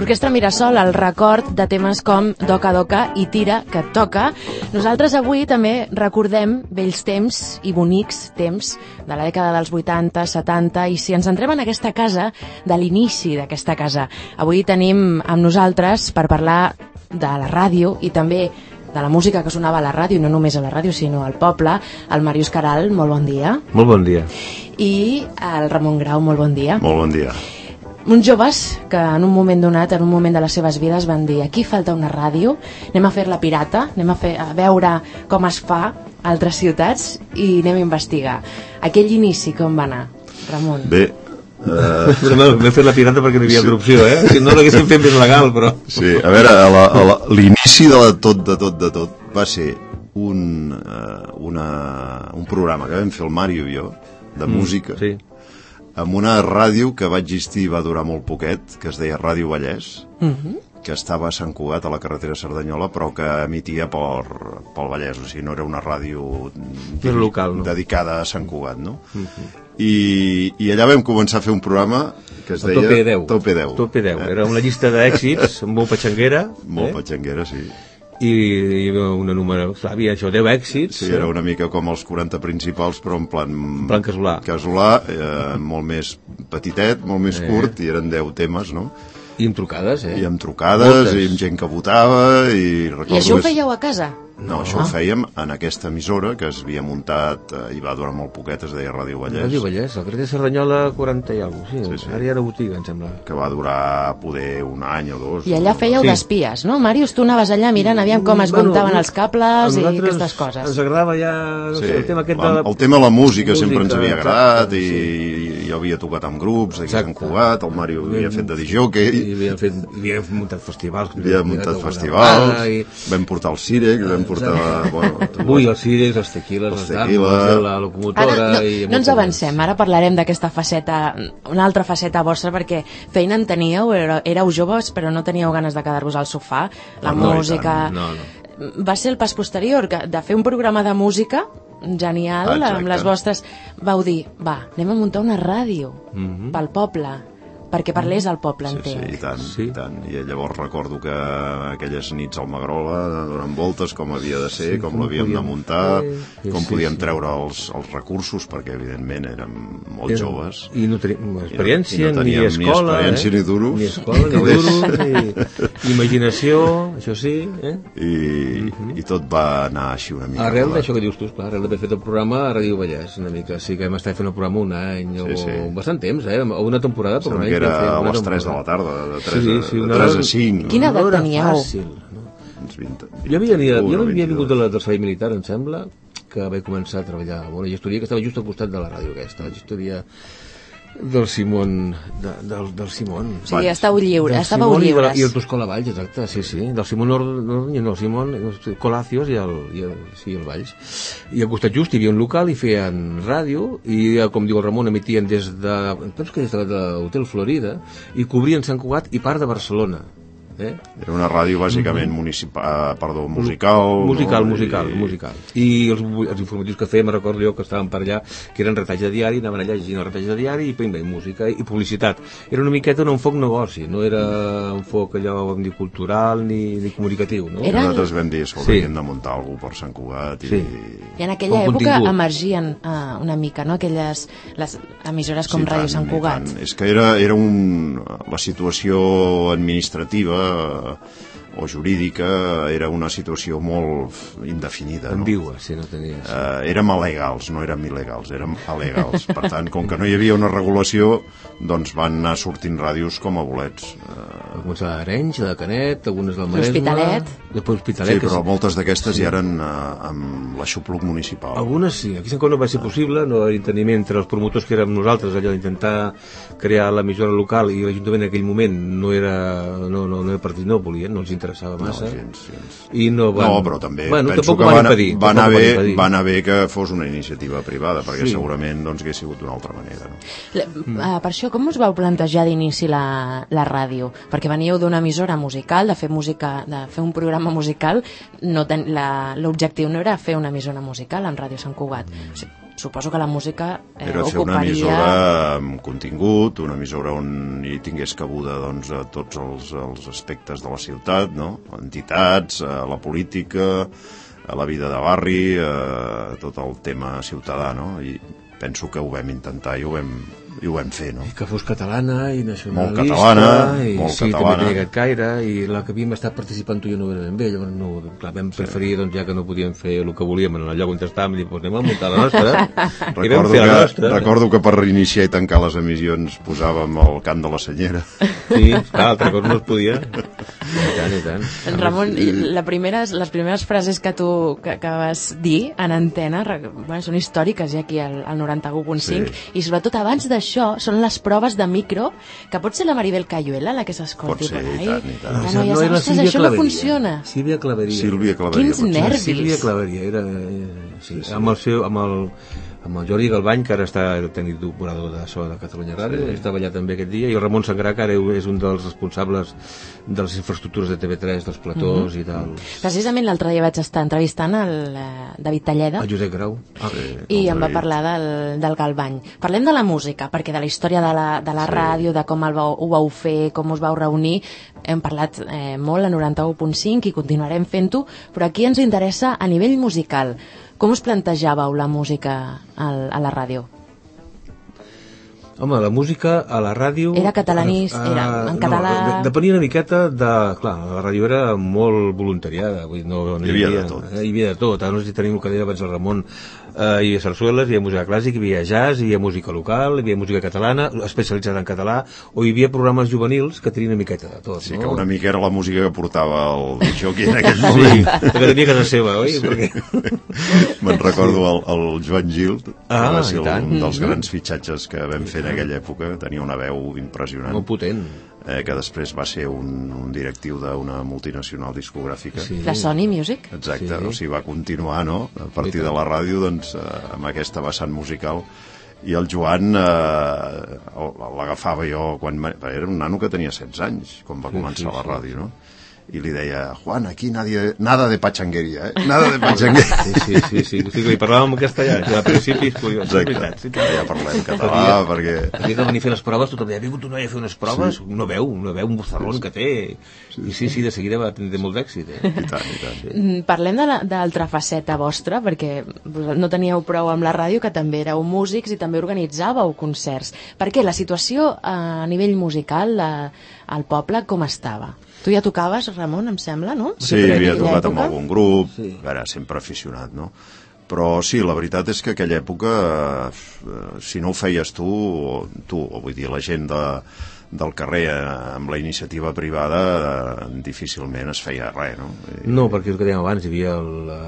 l'Orquestra Mirasol, el record de temes com Doca Doca i Tira, que et toca. Nosaltres avui també recordem vells temps i bonics temps de la dècada dels 80, 70, i si ens entrem en aquesta casa, de l'inici d'aquesta casa. Avui tenim amb nosaltres per parlar de la ràdio i també de la música que sonava a la ràdio, no només a la ràdio, sinó al poble, el Màrius Caral, molt bon dia. Molt bon dia. I el Ramon Grau, molt bon dia. Molt bon dia. Uns joves que en un moment donat, en un moment de les seves vides, van dir: aquí falta una ràdio, anem a fer-la pirata, anem a veure com es fa a altres ciutats i anem a investigar. Aquell inici com va anar, Ramon? Bé, m'he fet la pirata perquè no hi havia altra opció, Si no l'haguéssim fet més legal, però... Sí, a veure, l'inici de tot va ser un programa que vam fer el Màrio i jo, de música, sí, amb una ràdio que va existir i va durar molt poquet, que es deia Ràdio Vallès, que estava a Sant Cugat, a la carretera Cerdanyola, però que emitia pel Vallès, o sigui, no era una ràdio local, no? Dedicada a Sant Cugat, no? I allà vam començar a fer un programa que es deia Tope 10. Tope 10. Era una llista d'èxits, molt patxanguera. Molt patxanguera, sí. I hi havia una numeració, havia això, 10 èxits. Sí, era una mica com els 40 principals, però en plan casolà. Molt més petitet, molt més curt, i eren 10 temes, no? I amb trucades, I amb trucades, i amb gent que votava, i recordo... I això ho fèieu a casa? No, això ho fèiem en aquesta emissora que es havia muntat i va durar molt poquet, es deia Ràdio Vallès. Ràdio Vallès, el carrer Cerdanyola 40 i alguna cosa, sí. Ara hi ha una botiga, em sembla. Que va durar poder un any o dos. I allà fèieu d'espies, no? Màrius, tu anaves allà mirant aviam com es muntaven els cables i aquestes coses. Ens agradava ja el tema aquest de... El tema de la música sempre ens havia agradat, i jo havia tocat amb grups aquí a Sant Cugat, el Màrio havia fet de discjockey. I havíem muntat festivals. Vam portar el Cirex, vam portar... Ui, els Cirex, els tequiles, els dames, la locomotora... No ens avancem, ara parlarem d'aquesta faceta, una altra faceta vostra, perquè feina en teníeu, éreu joves però no teníeu ganes de quedar-vos al sofà, la música... Va ser el pas posterior, de fer un programa de música genial, amb les vostres... Vau dir, va, anem a muntar una ràdio pel poble, perquè parlés al poble, entenc. Sí, i tant. I llavors recordo que aquelles nits al Magrola, donant voltes, com havia de ser, com l'havíem de muntar, com podíem treure els recursos, perquè evidentment érem molt joves. I no teníem experiència, ni escola. Ni experiència, ni duros. Ni escola, ni duros, ni imaginació, això sí. I tot va anar així una mica. Arrel d'això que dius tu, esclar, arrel d'haver fet el programa a Ràdio Vallès, una mica. Sí que hem estat fent el programa un any o bastant temps, o una temporada, però un any. A les 3 de la tarda, de 3 a 5. Quina edat teníeu? Jo havia vingut del servei militar, em sembla, que vaig començar a treballar a una gestoria que estava just al costat de la ràdio aquesta, la gestoria del Simón, del Simón. Sí, estàveu lliures. I el Toscola Valls, exacte, sí. Del Simón el Simón Colacios i el Valls. I al costat just hi havia un local i feien ràdio, i com diu el Ramon, emitien des de, penso que des de l'Hotel Florida, i cobrien Sant Cugat i part de Barcelona. Era una ràdio bàsicament musical. I els informatius que fèiem, recordo jo que estàvem per allà, que eren retalls de diari, anaven allà llegint el retalls de diari i música i publicitat. Era una miqueta un enfoc negoci, no era un enfoc allò, vam dir, cultural ni comunicatiu, no? Nosaltres vam dir, havíem de muntar algú per Sant Cugat. I en aquella època emergien una mica, no?, aquelles les emissores com Ràdio Sant Cugat. És que era la situació administrativa o jurídica era una situació molt indefinida. Ambigua, si no tenies. Érem alegals, no érem il·legals, érem alegals. Per tant, com que no hi havia una regulació, doncs van anar sortint ràdios com a bolets. Va començar d'Arenys, de Canet, algunes del Maresme... L'Hospitalet. Sí, però moltes d'aquestes ja eren amb l'aixopluc municipal. Algunes sí, aquí no va ser possible, no va tenir entre els promotors que érem nosaltres, allò d'intentar crear l'emissora local, i l'Ajuntament en aquell moment no era partit, no volien, no els interessava massa. No, però també penso que va anar bé que fos una iniciativa privada, perquè segurament hauria sigut d'una altra manera. Per això, com us vau plantejar d'inici la ràdio? Perquè veníeu d'una emissora musical, de fer un programa musical, l'objectiu no era fer una emissora musical en Ràdio Sant Cugat. suposo que la música era fer una emissora amb contingut, una emissora on hi tingués cabuda doncs, a tots els aspectes de la ciutat, no? Entitats, la política, a la vida de barri, tot el tema ciutadà, no? I penso que ho vam intentar i ho vam fer, no? I que fos catalana i nacionalista. Molt catalana, i, molt sí, catalana. també tenia aquest caire, i la que havíem estat participant tu i jo no vam bé, llavors no, clar, vam preferir, doncs, ja que no podíem fer el que volíem en el lloc on estàvem, i doncs anem a muntar la nostra, i vam fer la nostra. Recordo que per reiniciar i tancar les emissions posàvem el cant de la senyera. Sí, clar, altra cosa no es podia. I tant. Ramon, les primeres frases que tu que vas dir en antena, bueno, són històriques ja aquí al 91.5, Sí. I sobretot abans d'això són les proves de micro, que pot ser la Maribel Cayuela la que s'escolti Pot ser, per ahí. i tant, i tant. La noia, ostres, això no funciona. Sílvia Claveria. Sílvia Claveria. Quins nervis. Sílvia Claveria era... Sí, amb el Jordi Galbany, que ara està tècnic d'operador de so de Catalunya Ràdio, estava allà també aquest dia, i el Ramon Sangrà, que ara és un dels responsables de les infraestructures de TV3, dels platós i tal. Precisament l'altre dia vaig estar entrevistant el David Talleda, El Josep Grau. i em va parlar del Galbany. Parlem de la música, perquè de la història de la ràdio, de com ho vau fer, com us vau reunir, hem parlat molt a 91.5 i continuarem fent-ho, però aquí ens interessa a nivell musical. Com us plantejàveu la música a la ràdio? Home, la música a la ràdio... Era catalanista, era en català... No, depenia una miqueta de... Clar, la ràdio era molt voluntariada, vull dir, no hi havia de tot. Hi havia de tot, ara no sé si tenim el que deia abans el Ramon, hi havia sarsueles, hi havia música clàssica, hi havia jazz, hi havia música local, hi havia música catalana, especialitzada en català, o hi havia programes juvenils que tenien una miqueta de tot, Sí, no? que una mica era la música que portava el jockey en aquell moment. Sí, que tenia casa seva, oi? Perquè... Me'n recordo el Joan Gil, que va ser i tant. un dels grans fitxatges que vam fer en aquella època, tenia una veu impressionant. Molt potent. Que després va ser un directiu d'una multinacional discogràfica. Sí. La Sony Music? Exacte, Sí. o sigui, va continuar, no?, a partir de la ràdio, doncs, amb aquesta vessant musical. I el Joan l'agafava jo era un nano que tenia 16 anys quan va començar la ràdio, no? I li deia, Juan, aquí nada de pachanguería, nada de pachanguería. Sí, i parlàvem en castellà, que al principi és curiós. Exacte, ja parlem català, perquè... Havia de venir a fer les proves, tothom deia, ha vingut una noia a fer unes proves, una veu, un bozarrón que té, i sí, de seguida va tenir molt d'èxit. I tant. Parlem d'altra faceta vostra, perquè no teníeu prou amb la ràdio, que també éreu músics i també organitzàveu concerts. Per què? La situació a nivell musical al poble com estava? Tu ja tocaves, Ramon, em sembla, no? Sí, havia tocat amb algun grup, era sempre aficionat, no? Però sí, la veritat és que aquella època, si no ho feies tu, o vull dir, la gent del carrer amb la iniciativa privada, difícilment es feia res, no? No, perquè el que dèiem abans, hi havia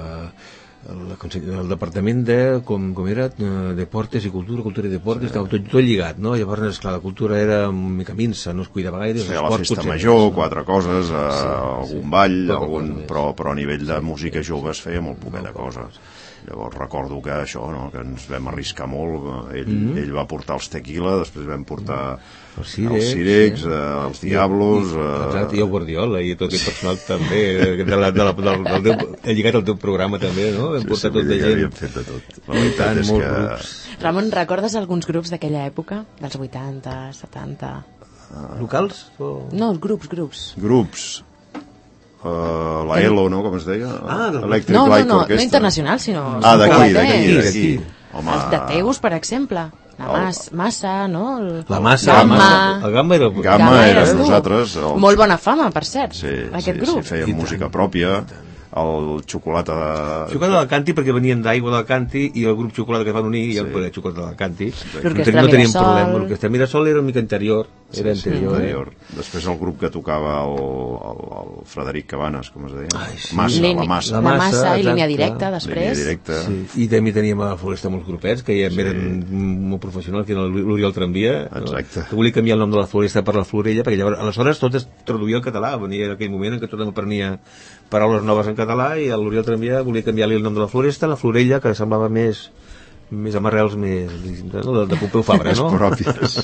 el departament de, com era, Deportes i Cultura i Deportes, estava tot lligat, no? Llavors, esclar, la cultura era una mica minsa, no es cuidava gaire. Feia la festa major, 4 coses, algun ball, però a nivell de música jove es feia molt poqueta cosa. Llavors recordo que això, no?, que ens vam arriscar molt. Ell va portar els Tequila, després vam portar els Cirex, els Diablos... Exacte, i el Guardiola, i tot el personal també, he lligat al teu programa també, no? Hem portat tot de gent. Havíem fet de tot. La veritat és que... Ramon, recordes alguns grups d'aquella època? Dels 80, 70... Locals? No, grups. Grups. La ELO, no?, com es deia? Electric No, Light Orchestra. no internacional, sinó... d'aquí. Els de Teus, per exemple. La Massa, no? La Massa. El Gamma era... Gamma era nosaltres. Molt bona fama, per cert, Sí, aquest grup. fèiem música pròpia. El Xocolata d'Alcanti, perquè venien d'Aigua d'Alcanti i el grup Xocolata que es van unir i el Xocolata d'Alcanti. L'Orquestra no teníem Mirasol. problema. L'Orquestra Mirasol era una mica interior. Era interior. Després el grup que tocava el Frederic Cabanes, com es deia? La Massa i Línia Directa, després. Sí. I també teníem a la Floresta molts grupets que ja eren molt professionals, que era l'Oriol Tramvia, que volia canviar el nom de la Floresta per la Florella, perquè llavors aleshores tot es traduïa al català. Venia aquell moment en què tothom aprenia paraules noves en català i l'Oriol Tramvia volia canviar-li el nom de la Floresta a la Florella, que semblava més més amb arrels més de Pompeu Fabra, no? Més pròpies.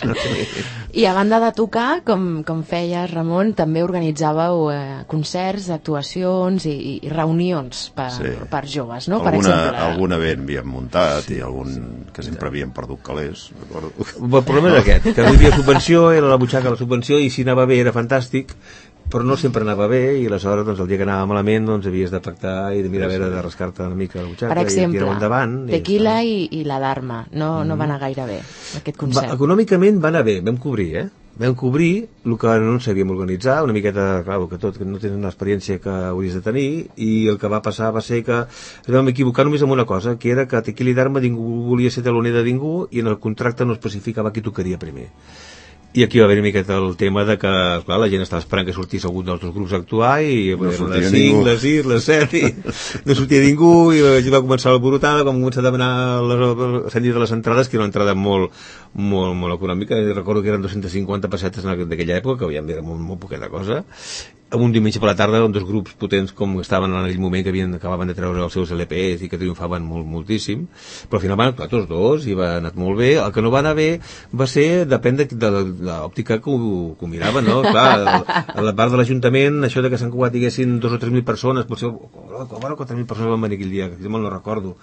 I a banda de tocar, com feies, Ramon, també organitzàveu concerts, actuacions i reunions per joves, no? Per exemple. Algun event havíem muntat i algun que sempre havíem perdut calés. El problema era aquest, que no hi havia subvenció, era la butxaca la subvenció, i si anava bé era fantàstic, però no sempre anava bé, i aleshores el dia que anava malament havies de pactar i de mirar a veure de rascar-te una mica la butxaca. Per exemple, i endavant, Tequila i la Dharma no van anar gaire bé, aquest concert. Econòmicament va anar bé, vam cobrir, vam cobrir el que no ens sabíem organitzar, una miqueta, clar, que no tenen l'experiència que hauries de tenir, i el que va passar va ser que ens vam equivocar només amb una cosa, que era que Tequila i Dharma ningú volia ser teloner de ningú, i en el contracte no especificava qui tocaria primer. I aquí va haver una miqueta el tema de que, clar, la gent estava esperant que sortís algun dels dos grups a actuar i no sortia les 5, ningú. les 6, les 7 i no sortia ningú, i va començar l'alborotada, vam començar a demanar de les entrades, que era una entrada molt econòmica. Recordo que eren 250 pessetes d'aquella època, que era molt poqueta cosa. Un diumenge per la tarda, dos grups potents com estaven en aquell moment, que acabaven de treure els seus LPs i que triomfaven moltíssim, però al final van actuar tots dos i va anar molt bé. El que no va anar bé va ser, depèn de l'òptica que ho miraven, no? Clar, a la part de l'Ajuntament, això de que Sant Cugat diguessin 2 o 3.000 persones, potser 4.000 persones van venir aquell dia, que jo no recordo,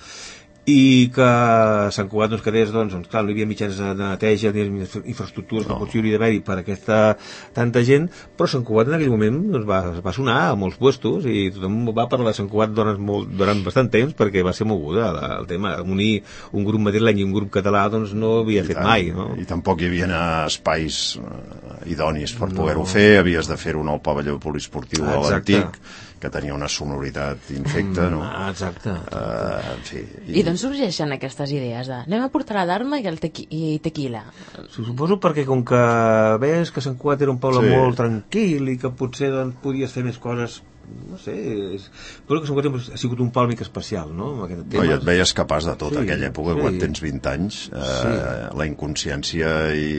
i que Sant Cugat quedés, clar, no hi havia mitjans de neteja ni infraestructures que potser hauria d'haver-hi per aquesta tanta gent, però Sant Cugat en aquell moment va sonar a molts puestos i tothom va parlar de Sant Cugat durant bastant temps, perquè va ser moguda el tema. Unir un grup madrileny i un grup català no havia fet mai, no? I tampoc hi havia espais idonis per poder-ho fer, havies de fer-ho al pavelló poliesportiu de l'Antic, que tenia una sonoritat infecta, no? Exacte. En fi. I d'on sorgeixen aquestes idees de anem a portar la Dharma i Tequila? Suposo perquè com que ves que Sant Cugat era un poble molt tranquil i que potser podies fer més coses, no sé, però que Sant Cugat ha sigut un poble mica especial, no? I et veies capaç de tot, aquella època, quan tens 20 anys, la inconsciència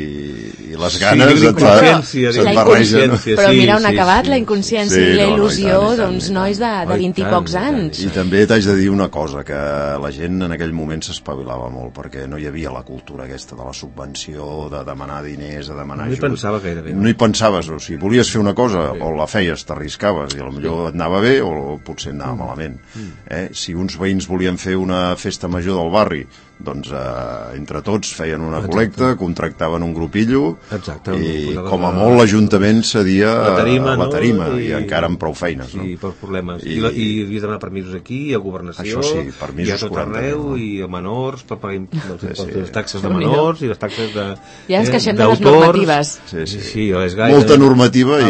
i les ganes se't barregen. Però mira on ha acabat la inconsciència i la il·lusió d'uns nois de 20 i pocs anys. I també t'haig de dir una cosa, que la gent en aquell moment s'espavilava molt, perquè no hi havia la cultura aquesta de la subvenció, de demanar diners, de demanar ajut. No hi pensava gairebé. No hi pensaves, o sigui, volies fer una cosa, o la feies, t'arriscaves, i potser et anava bé o potser anava malament. Si uns veïns volien fer una festa major del barri, doncs entre tots feien una col·lecta, contractaven un grupillo i com a molt l'Ajuntament cedia la tarima i encara amb prou feines. Sí, per problemes. I havies de demanar permisos aquí, a Governació, i a tot arreu, i a menors, per pagar les taxes de menors i les taxes d'autor. Ja ens queixem de les normatives. Sí, molta normativa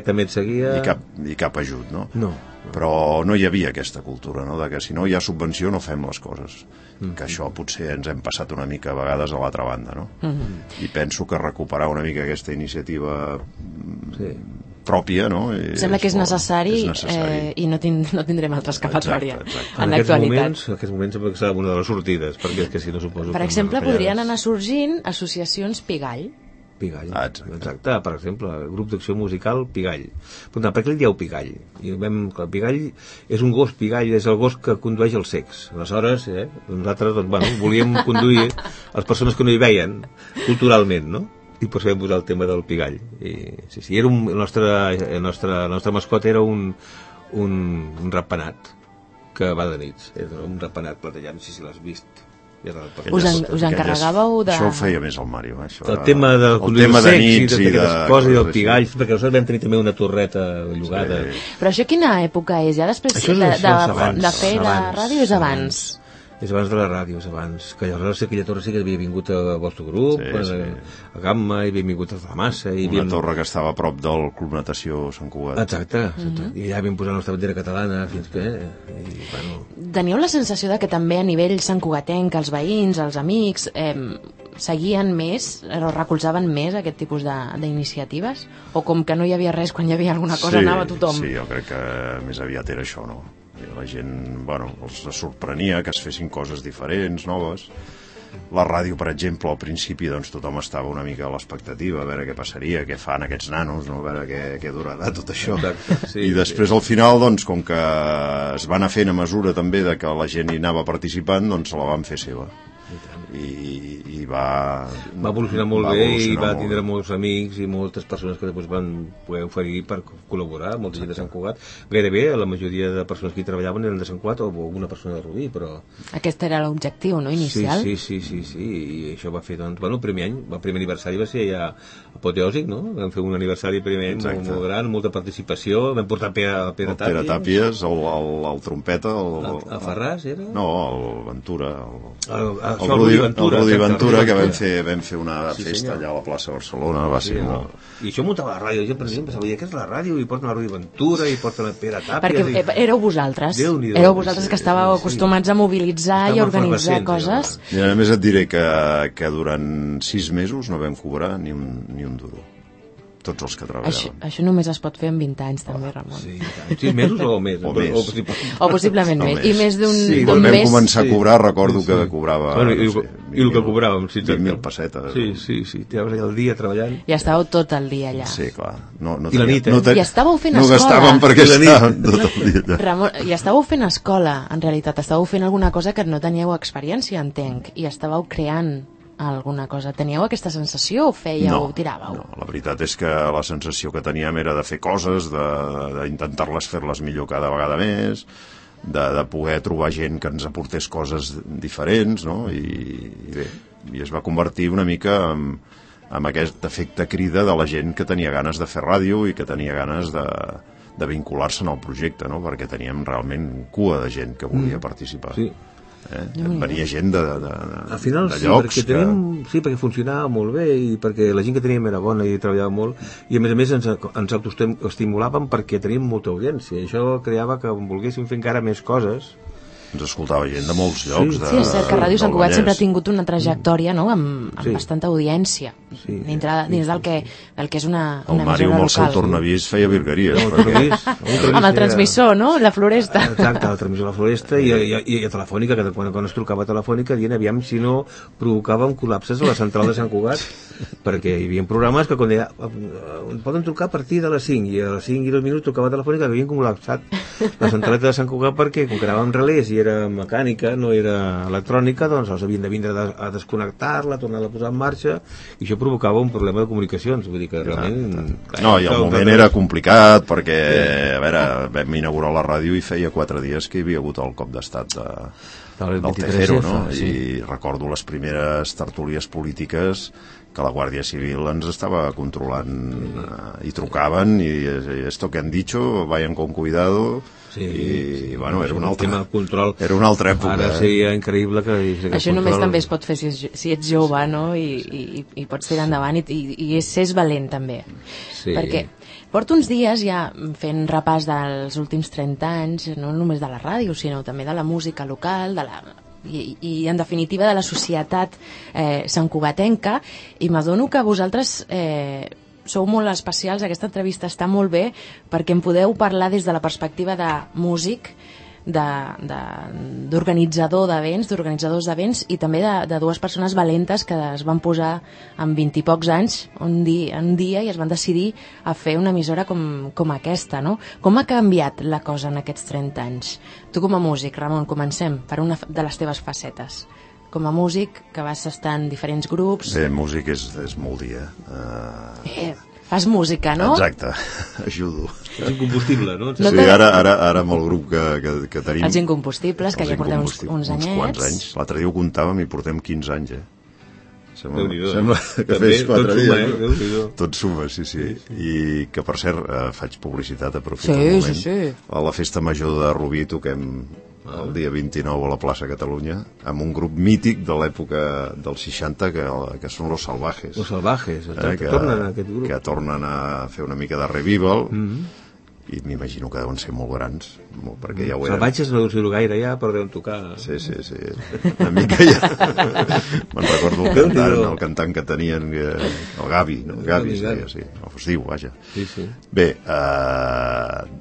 i cap ajut, no? No. Però no hi havia aquesta cultura, no? De que si no hi ha subvenció no fem les coses, que això potser ens hem passat una mica a vegades a l'altra banda, no? I penso que recuperar una mica aquesta iniciativa pròpia, no? Sembla que és necessari i no tindrem altra escapatòria en l'actualitat. En aquests moments sembla que serà una de les sortides, perquè és que si no suposo... Per exemple, podrien anar sorgint associacions Pigall. Pigall, exacte, per exemple, el grup d'acció musical Pigall. Per què li dieu Pigall? Pigall és un gos, Pigall és el gos que condueix els cecs. Aleshores, nosaltres volíem conduir les persones que no hi veien culturalment, no? I doncs vam posar el tema del Pigall. Era la nostra mascota era un ratpenat que va de nits, era un ratpenat platejant, si l'has vist. Us encarregàveu de... Això ho feia més el Mario, això. El tema de nits i d'aquestes coses i del Pigall, perquè nosaltres vam tenir també una torreta llogada. Però això quina època és? Ja després de fer la ràdio és abans? És abans de la ràdio, és abans. Que aleshores aquella torre sí que havia vingut al vostre grup, a Gamma, i havia vingut a la Massa. Una torre que estava a prop del Club Natació Sant Cugat. Exacte. I allà vam posar la nostra bandera catalana, fins que... Teníeu la sensació de que també a nivell santcugatenc, els veïns, els amics, seguien més, o recolzaven més aquest tipus d'iniciatives? O com que no hi havia res, quan hi havia alguna cosa anava tothom? Sí, jo crec que més aviat era això, no? La gent, els sorprenia que es fessin coses diferents, noves. La ràdio, per exemple, al principi tothom estava una mica a l'expectativa, a veure què passaria, què fan aquests nanos, no? A veure què durarà tot això. I després, al final, com que es va anar fent a mesura també de que la gent hi anava participant, se la van fer seva. i va evolucionar molt bé i va tindre molts amics i moltes persones que després van poder oferir per col·laborar, molta gent de Sant Cugat. Gairebé la majoria de persones que hi treballaven eren de Sant Cugat o una persona de Rubí, però... Aquest era l'objectiu, no?, inicial? Sí, i això va fer, doncs, bueno, el primer any, el primer aniversari va ser ja apoteòsic, no? Vam fer un aniversari primer any molt gran, molta participació, vam portar Pere Tàpies, el trompeta... A Ferràs, era? No, el Ventura, el Rudi Ventura, que vam fer una festa allà a la plaça Barcelona, va ser molt... I això muntava la ràdio, jo per exemple sabia que és la ràdio, i porten la Rudi Ventura, i porten la Pere Tàpies... Perquè éreu vosaltres que estàveu acostumats a mobilitzar i a organitzar coses. I a més et diré que durant 6 mesos no vam cobrar ni un duro, tots els que treballaven. Això només es pot fer en 20 anys també, Ramon. Sí, 6 mesos o més? O possiblement més. I més d'un mes... Quan vam començar a cobrar, recordo que cobrava... I el que cobràvem, 20.000 pessetes. Sí, t'anaves allà el dia treballant. I estàveu tot el dia allà. Sí, clar. I la nit, I estàveu fent escola. No gastàvem perquè estàvem tot el dia allà. Ramon, i estàveu fent escola, en realitat. Estàveu fent alguna cosa que no teníeu experiència, entenc, i estàveu creant alguna cosa. Teníeu aquesta sensació o tiràveu? No, la veritat és que la sensació que teníem era de fer coses, d'intentar-les fer-les millor cada vegada més, de poder trobar gent que ens aportés coses diferents, no? I bé, i es va convertir una mica en aquest efecte crida de la gent que tenia ganes de fer ràdio i que tenia ganes de vincular-se en el projecte, no? Perquè teníem realment cua de gent que volia participar. Sí. Venia gent de al final de llocs perquè funcionava molt bé i perquè la gent que teníem era bona i treballava molt, i a més ens autoestimulàvem perquè teníem molta audiència i això creava que volguéssim fer encara més coses. Ens escoltava gent de molts llocs. Sí, és cert que Ràdio Sant Cugat sempre ha tingut una trajectòria, no?, amb bastanta audiència, dins del que és una el Màrio amb el seu tornavís feia virgueries. Amb el transmissor, no?, la Floresta. Exacte, el transmissor de la Floresta i a Telefònica, que quan es trucava a Telefònica dient aviam si no provocàvem col·lapses a la central de Sant Cugat, perquè hi havia programes que quan deia poden trucar a partir de les 5 i a les 5 i 2 minuts trucava a Telefònica, que havien col·lapsat la centraleta de Sant Cugat perquè com que anàvem relés i era mecànica, no era electrònica, doncs els havien de vindre a desconnectar-la, tornar a posar en marxa, i això provocava un problema de comunicacions, vull dir que realment... No, i el moment era complicat perquè, a veure, vam inaugurar la ràdio i feia 4 dies que hi havia hagut el cop d'estat del Tejero, no? I recordo les primeres tertúlies polítiques que la Guàrdia Civil ens estava controlant i trucaven i esto que han dicho, vayan con cuidado. I bueno, era una altra control. Era una altra època. Ara seria increïble que això només també es pot fer si ets jove, no? I pots tirar endavant i és valent també. Perquè porto uns dies ja fent repàs dels últims 30 anys, no només de la ràdio, sinó també de la música local, i en definitiva de la societat santcugatenca, i m'adono que vosaltres sou molt especials. Aquesta entrevista està molt bé perquè em podeu parlar des de la perspectiva de músic, d'organitzadors d'events i també de dues persones valentes que es van posar amb 20 i pocs anys un dia i es van decidir a fer una emissora com aquesta, no? Com ha canviat la cosa en aquests 30 anys? Tu com a músic, Ramon, comencem per una de les teves facetes. Com a músic, que vas estar en diferents grups... Bé, músic és molt dia. Fas música, no? Exacte, ajudo. És incombustible, no? Sí, ara amb el grup que tenim... Els incombustibles, que ja portem uns anyets. Uns quants anys. L'altre dia ho comptàvem i portem 15 anys, Sembla que fes 4 dies. Tot suma, sí. I que, per cert, faig publicitat, aprofito un moment. Sí. A la festa major de Rubí toquem el dia 29 a la plaça Catalunya amb un grup mític de l'època dels 60 que són Los Salvajes. Los Salvajes, que tornen a aquest grup. Que tornen a fer una mica de revival. I m'imagino que deuen ser molt grans, perquè ja ho eren. Salvatges no deu ser gaire ja, però deuen tocar. Sí, una mica ja. Me'n recordo el cantant que tenien, el Gavi, no? Gavi, sí, es diu, vaja. Sí. Bé,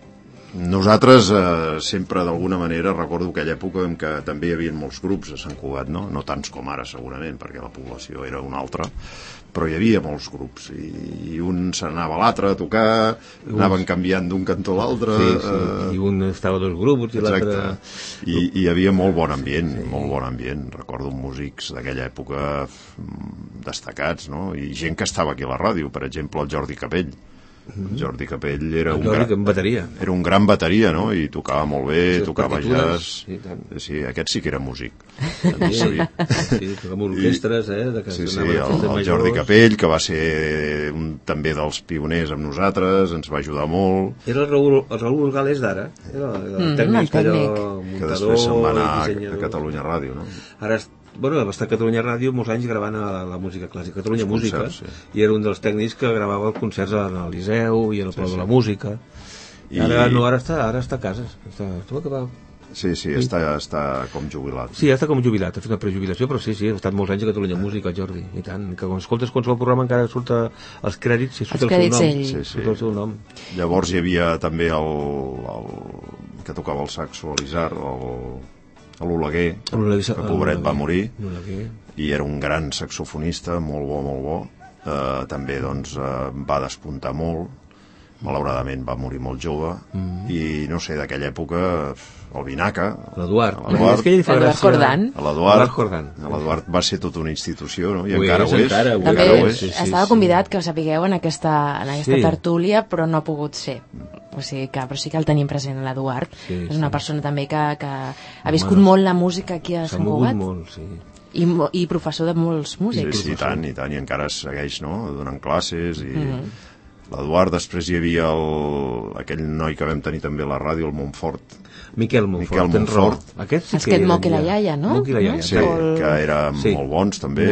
Nosaltres sempre d'alguna manera recordo aquella època en què també hi havia molts grups a Sant Cugat, no tants com ara segurament perquè la població era una altra, però hi havia molts grups i un se n'anava a l'altre a tocar, anaven canviant d'un cantó a l'altre, i un estava a dos grups i l'altre... I hi havia molt bon ambient, molt bon ambient. Recordo músics d'aquella època destacats, no? I gent que estava aquí a la ràdio, per exemple el Jordi Capell. Jordi Capell era un gran bateria, no? I tocava molt bé, tocava jazz. Sí, aquest sí que era músic. Sí, tocava orquestres, el Jordi Capell, que va ser també dels pioners amb nosaltres, ens va ajudar molt. Era el Raül Urgales d'ara, era el tècnic, que després se'n va anar a Catalunya Ràdio, no? Ara va estar a Catalunya Ràdio molts anys gravant la música clàssica, Catalunya Música, i era un dels tècnics que gravava els concerts al Liceu i al Palau de la Música. Ara està a casa. Sí, està com jubilat. Sí, està com jubilat, ha fet una prejubilació, però sí, ha estat molts anys a Catalunya Música, Jordi, i tant, que quan escoltes qualsevol programa encara surt els crèdits i surt el seu nom. Llavors hi havia també el que tocava el saxo, l'Isar, l'Oleguer, que pobret va morir, i era un gran saxofonista, molt bo. També doncs va despuntar molt, malauradament va morir molt jove, i no sé, d'aquella època el Vinaca, l'Eduard va ser tota una institució, no? I encara ho és. També estava convidat, que ho sapigueu, en aquesta tertúlia, però no ha pogut ser. Però sí que el tenim present, l'Eduard. És una persona també que ha viscut molt la música aquí a Sant Cugat. I professor de molts músics. Sí, i tant, i encara segueix, no?, donant classes. L'Eduard, després hi havia aquell noi que vam tenir també a la ràdio, el Montfort, Miquel Montfort. Aquest Moque la iaia, no? Sí, que eren molt bons també,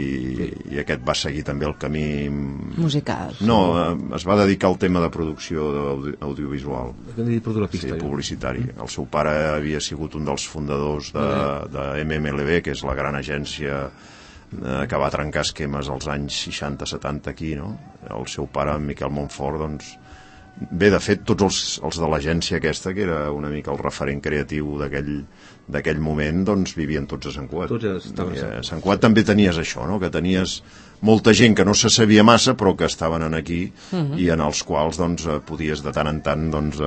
i aquest va seguir també el camí musical. No, es va dedicar al tema de producció audiovisual, publicitari. El seu pare havia sigut un dels fundadors de MMLB, que és la gran agència que va trencar esquemes als anys 60-70 aquí, no? El seu pare, en Miquel Montfort, doncs bé, de fet, tots els de l'agència aquesta, que era una mica el referent creatiu d'aquell moment, doncs vivien tots a Sant Cugat. A Sant Cugat també tenies això, no?, que tenies molta gent que no se sabia massa, però que estaven aquí, i en els quals doncs podies de tant en tant doncs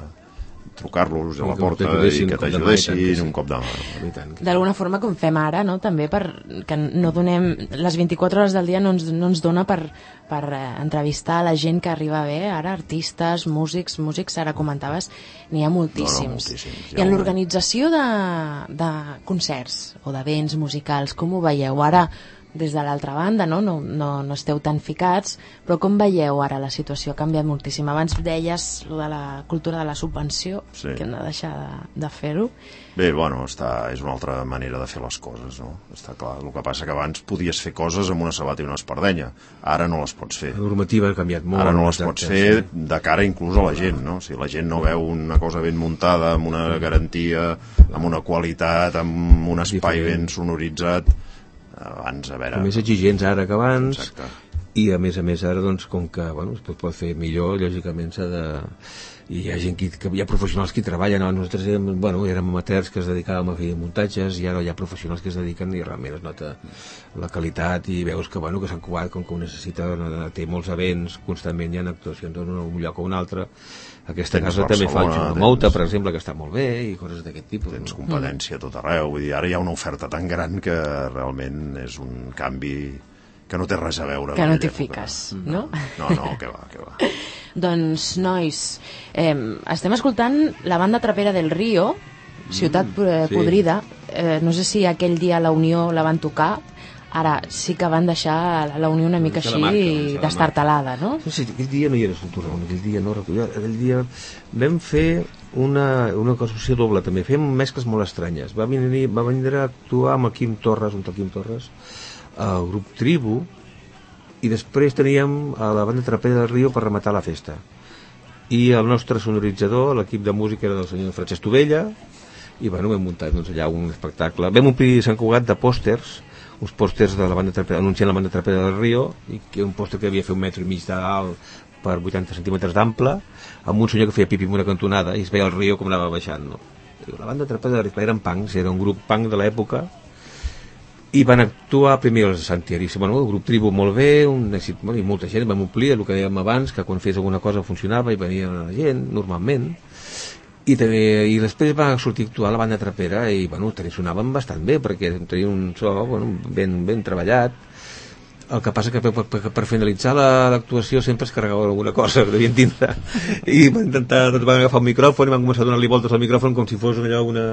trucar-los a la porta i que t'ajudessin un cop de mà. D'alguna forma, com fem ara, no?, també perquè no donem les 24 hores del dia, no ens dona per entrevistar a la gent que arriba bé, ara artistes, músics, ara comentaves, n'hi ha moltíssims. I en l'organització de concerts o d'events musicals, com ho veieu ara? Des de l'altra banda, no esteu tan ficats, però com veieu ara la situació? Ha canviat moltíssim. Abans deies lo de la cultura de la subvenció, que hem de deixar de fer-ho. Bé, és una altra manera de fer les coses, no? Està clar. El que passa que abans podies fer coses amb una sabata i una espardenya. Ara no les pots fer. La normativa ha canviat molt. Ara no les pots fer de cara inclús a la gent, no? Si la gent no veu una cosa ben muntada, amb una garantia, amb una qualitat, amb un espai ben sonoritzat, abans, a veure... Més exigents ara que abans. Exacte. I a més ara, doncs, com que es pot fer millor, lògicament s'ha de... I hi ha gent hi ha professionals que hi treballen. Nosaltres érem amateurs que es dedicàvem a fer muntatges, i ara hi ha professionals que es dediquen i realment es nota la qualitat, i veus que Sant Cugat, com que ho necessita, té molts events, constantment hi ha actuacions en un lloc o un altre. Aquesta casa també fa el Mouta, per exemple, que està molt bé, i coses d'aquest tipus. Tens competència a tot arreu, vull dir, ara hi ha una oferta tan gran que realment és un canvi que no té res a veure. Que no t'hi fiques, no? No, que va. Doncs, nois, estem escoltant la banda trapera del Río, Ciutat Podrida. No sé si aquell dia a la Unió la van tocar. Ara sí que van deixar la Unió una mica així destartalada, no? Sí, aquell dia no hi era Solturón, aquell dia no recordo. Aquell dia vam fer una construcció doble també, fèiem mescles molt estranyes. Va venir a actuar amb el Quim Torres, el grup Tribu, i després teníem a la banda trapera del Río per rematar la festa. I el nostre sonoritzador, l'equip de música era del senyor Francesc Tovella, i vam muntar allà un espectacle. Vam omplir Sant Cugat de pòsters, uns pòsters de la banda trapera, anunciant la banda trapera del Río, i que un pòster que havia fet 1,5 metres d'alt, per 80 centímetres d'ample, amb un senyor que feia pipi en una cantonada i es veia el riu com anava baixant, no? La banda Trapeza eren punks, era un grup punk de l'època, i van actuar primer els Santiaris, bueno, el grup Tribu molt bé, un èxit, bueno, i molta gent, vam omplir el que dèiem abans, que quan fes alguna cosa funcionava i venia la gent, normalment, i després va sortir a actuar la banda Trapera i, bueno, sonaven bastant bé, perquè tenia un so, bueno, ben treballat. El que passa que per finalitzar l'actuació sempre es carregava alguna cosa que devien tindre, i van agafar un micròfon i van començar a donar-li voltes al micròfon com si fos allò un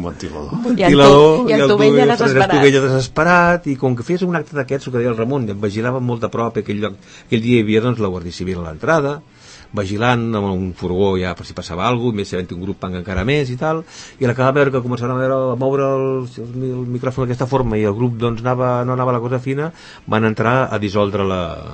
ventilador, i el tovell desesperat, i com que fes un acte d'aquests, el que deia el Ramon, em vigilaven molt de prop. Aquell dia hi havia, doncs, la Guàrdia Civil a l'entrada, vigilant amb un furgó ja per si passava alguna cosa, més si havia un grup punk encara més i tal, i a la cada veure que començaven a moure el micròfon d'aquesta forma i el grup doncs no anava la cosa fina, van entrar a dissoldre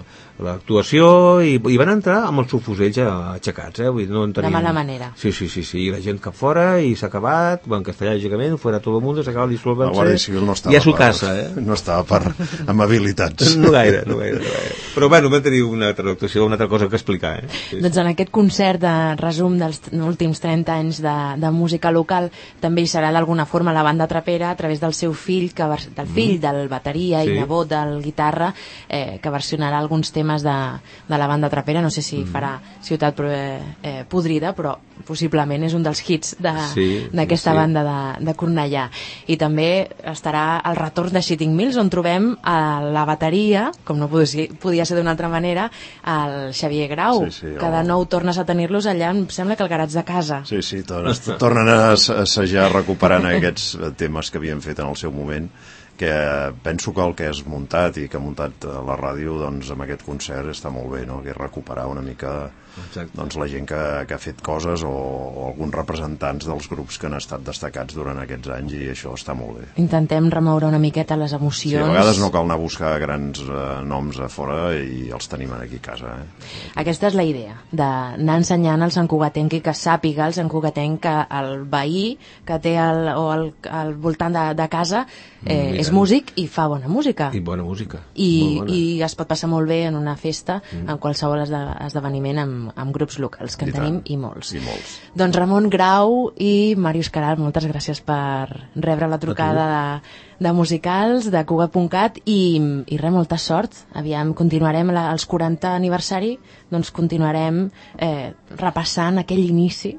l'actuació i van entrar amb els subfusells aixecats, vull dir, no en tenim... De mala manera. Sí, i la gent cap fora i s'ha acabat, en castellà lògicament, fuera todo el mundo, s'acaba dissolvent-se. La Guàrdia Civil no estava, i a su casa, no estava amb habilitats. No gaire. Però bueno, vam tenir una altra actuació, una altra cosa que explicar, Sí. Doncs en aquest concert de resum dels últims 30 anys de música local també hi serà d'alguna forma la banda Trapera a través del seu fill, del bateria i nebot del guitarra, que versionarà alguns temes de la banda Trapera. No sé si farà Ciutat Podrida, però possiblement és un dels hits d'aquesta banda de Cornellà. I també estarà el retorn de Shitting Mills, on trobem a la bateria, com no podia ser d'una altra manera, el Xavier Grau, que de nou tornes a tenir-los allà, em sembla que al garatge de casa. Sí, tornen a assajar recuperant aquests temes que havien fet en el seu moment, que penso que el que has muntat i que ha muntat la ràdio, doncs amb aquest concert està molt bé, no? Que és recuperar una mica doncs, la gent que ha fet coses o alguns representants dels grups que han estat destacats durant aquests anys, i això està molt bé. Intentem remoure una miqueta les emocions. Sí, a vegades no cal anar a buscar grans noms a fora i els tenim aquí a casa. Aquesta és la idea, d'anar ensenyant al santcugatenc i que sàpiga el santcugatenc que el veí que té al voltant de casa és músic i fa bona música. I bona música. I es pot passar molt bé en una festa, en qualsevol esdeveniment amb grups locals, que en tenim i molts. Doncs Ramon Grau i Màrius Queralt, moltes gràcies per rebre la trucada de musicals de Cugat.cat i molta sort. Aviam, continuarem als 40 aniversari, doncs continuarem repassant aquell inici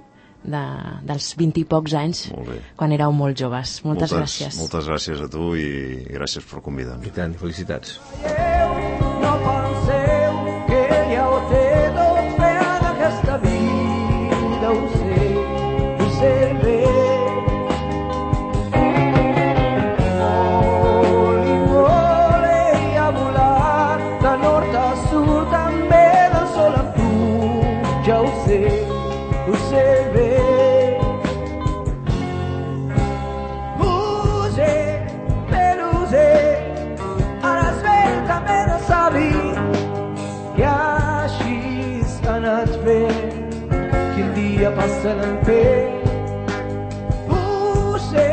dels 20 i pocs anys, quan éreu molt joves. Moltes gràcies. Moltes gràcies a tu i gràcies per convidar-me. I tant, felicitats. No penseu que ja ho té tot bé en aquesta vida, ho sé bé. Volei a volar de nord a sud, també del sol amb tu, ja ho sé bé. Ara es ve també de savi que així ha anat fent, que el dia passa en pell. Ho sé,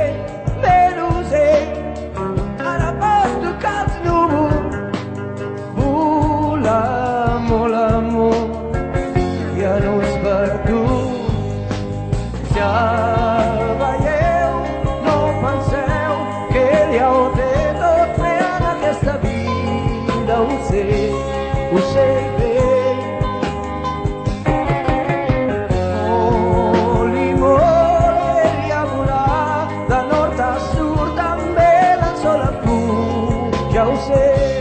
ara pots tocar els núvols, volar molt amor, ja no és per tu. Ja veieu, no penseu que ja ho té tot bé en aquesta vida, ho sé bé. Molt a volar de nord a sud, també del sol a punt, ja ho sé.